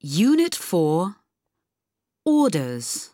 Unit 4 Orders.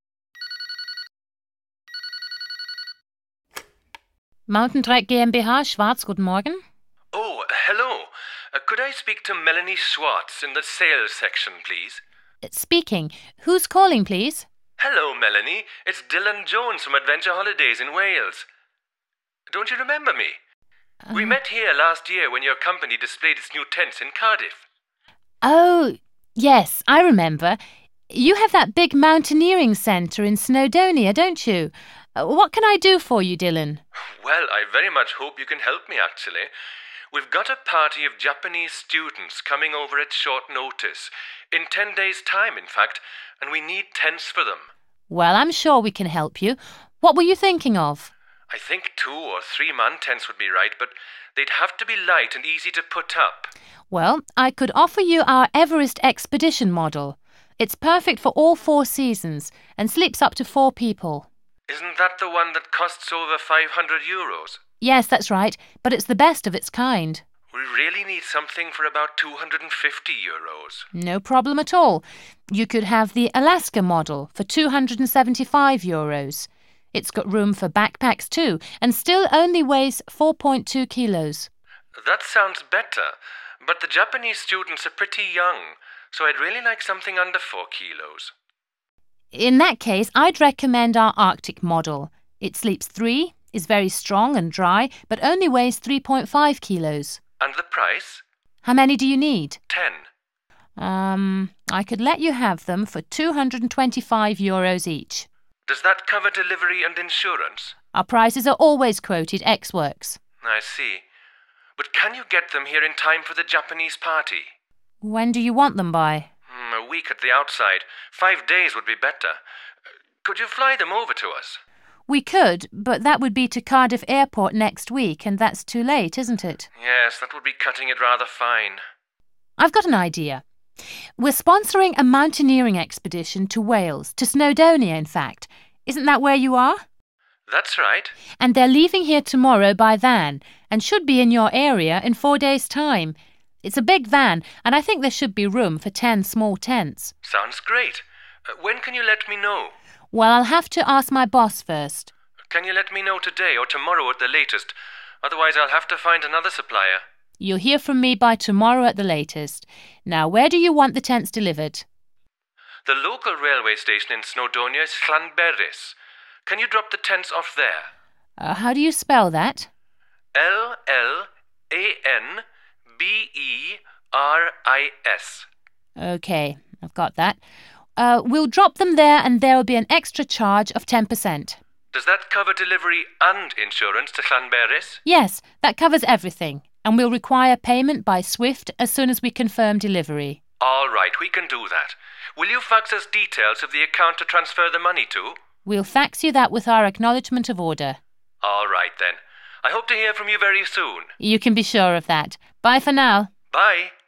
Mountain Trek GmbH, Schwarz, guten Morgen. Oh, hello. Could I speak to Melanie Schwartz in the sales section, please? Speaking. Who's calling, please? Hello, Melanie. It's Dylan Jones from Adventure Holidays in Wales. Don't you remember me? We met here last year when your company displayed its new tents in Cardiff. Oh, yes, I remember. You have that big mountaineering centre in Snowdonia, don't you? What can I do for you, Dylan? Well, I very much hope you can help me, actually. We've got a party of Japanese students coming over at short notice. In 10 days' time, in fact, and we need tents for them. Well, I'm sure we can help you. What were you thinking of? I think 2 or 3 man tents would be right, but they'd have to be light and easy to put up. Well, I could offer you our Everest Expedition model. It's perfect for all 4 seasons and sleeps up to 4 people. Isn't that the one that costs over €500? Yes, that's right, but it's the best of its kind. We really need something for about €250. No problem at all. You could have the Alaska model for €275. It's got room for backpacks too, and still only weighs 4.2 kilos. That sounds better, but the Japanese students are pretty young, so I'd really like something under 4 kilos. In that case, I'd recommend our Arctic model. It sleeps 3, is very strong and dry, but only weighs 3.5 kilos. And the price? How many do you need? 10. I could let you have them for €225 each. Does that cover delivery and insurance? Our prices are always quoted ex-works. I see. But can you get them here in time for the Japanese party? When do you want them by? A week at the outside. 5 days would be better. Could you fly them over to us? We could, but that would be to Cardiff Airport next week, and that's too late, isn't it? Yes, that would be cutting it rather fine. I've got an idea. We're sponsoring a mountaineering expedition to Wales, to Snowdonia, in fact. Isn't that where you are? That's right. And they're leaving here tomorrow by van, and should be in your area in 4 days' time. It's a big van, and I think there should be room for 10 small tents. Sounds great. When can you let me know? Well, I'll have to ask my boss first. Can you let me know today or tomorrow at the latest? Otherwise, I'll have to find another supplier. You'll hear from me by tomorrow at the latest. Now, where do you want the tents delivered? The local railway station in Snowdonia is Llanberis. Can you drop the tents off there? How do you spell that? Llanberis. OK, I've got that. We'll drop them there and there will be an extra charge of 10%. Does that cover delivery and insurance to Llanberis? Yes, that covers everything. And we'll require payment by SWIFT as soon as we confirm delivery. All right, we can do that. Will you fax us details of the account to transfer the money to? We'll fax you that with our acknowledgement of order. All right, then. I hope to hear from you very soon. You can be sure of that. Bye for now. Bye.